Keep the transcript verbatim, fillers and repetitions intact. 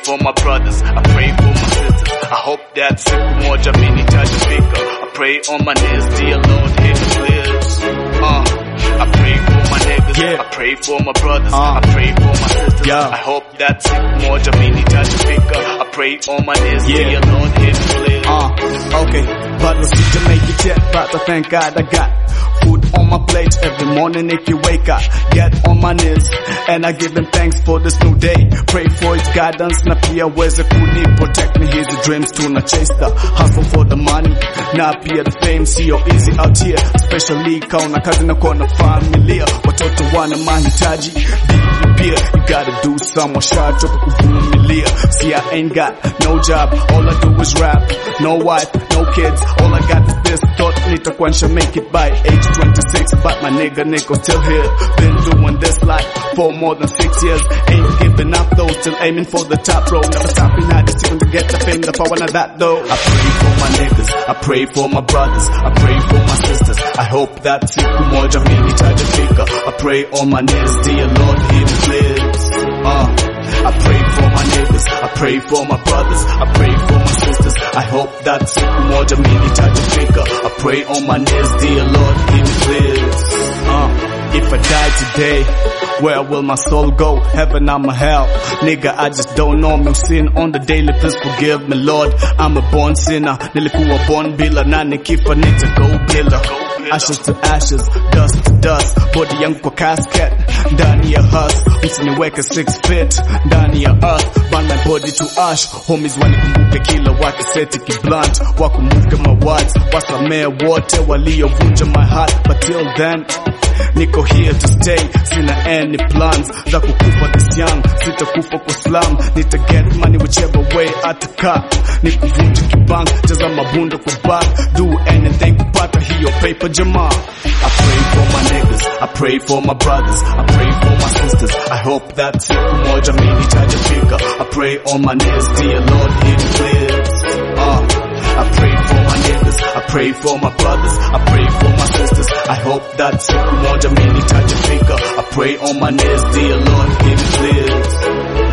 for my brothers, I pray for my sisters. I hope that siku moja mimi nitajifika. I pray on my knees, dear Lord, hear the prayers. Uh, I pray for my niggas, Yeah. I pray for my brothers, Uh. I pray for my sisters. Yeah. I hope that siku moja mimi nitajifika. I pray on my knees, Yeah. dear Lord, hear the prayers. Uh, okay, but we still to make it yet, but I thank God I got food on my plate every morning if you wake up. Get on my knees and I give him thanks for this new day. Pray for his guidance, na pia weze kuni protect me his dreams to na chase the hustle for the money. Na pia the fame, see you easy out here, especially kauna kazi na kona familia. Watoto wana mahitaji pia, you gotta do some more shot up kuvumilia. See I ain't got no job, all I do is rap. No wife, no kids, all I got is this thought. Nitakuanisha make it by age twenty-six, but my nigga Nico still here. Been doing this life for more than six years. Ain't giving up though, still aiming for the top row. Never stopping at this even to get the fame, the power of that though. I pray for my niggas, I pray for my brothers, I pray for my sisters. I hope that siku moja mimi nitajifika. I pray on my knees, dear Lord, hear me please. Uh, I pray for my niggas, I pray for my brothers, I pray for my sisters. I hope that siku moja mimi nitajifika. I pray on my knees, dear Lord, hear me please. Uh, if I die today, where will my soul go? Heaven, I'm a hell. Nigga, I just don't know. Me sin on the daily, please forgive me, Lord. I'm a born sinner. Nilikuwa born bila na nikifa nita go bila. Ashes to ashes, dust to dust. Body yangu kwa casket, ndani ya husk. Msiniweke six feet, ndani ya earth. Burn my body to ash. Homies wanikumbuke kila wakiseti kiblunt. Wakumbuke my words, wasamee wote waliovunja my heart. But till then, niko here to stay. Sina any plans za kukufa this young. Sitakufa kwa slum. Nita get money whichever way ataka. Nikuvunja kibank, jaza mabundo kwa back. Do anything kupata hiyo paper jamaa. I pray for my niggas, I pray for my brothers, I pray for my sisters. I hope that siku moja mimi nitajifika. I pray on my knees, dear Lord, hear me please. Uh, I pray for my niggas, I pray for my brothers, I pray for my sisters. I hope that siku moja mimi nitajifika. I pray on my knees, dear Lord, hear me please.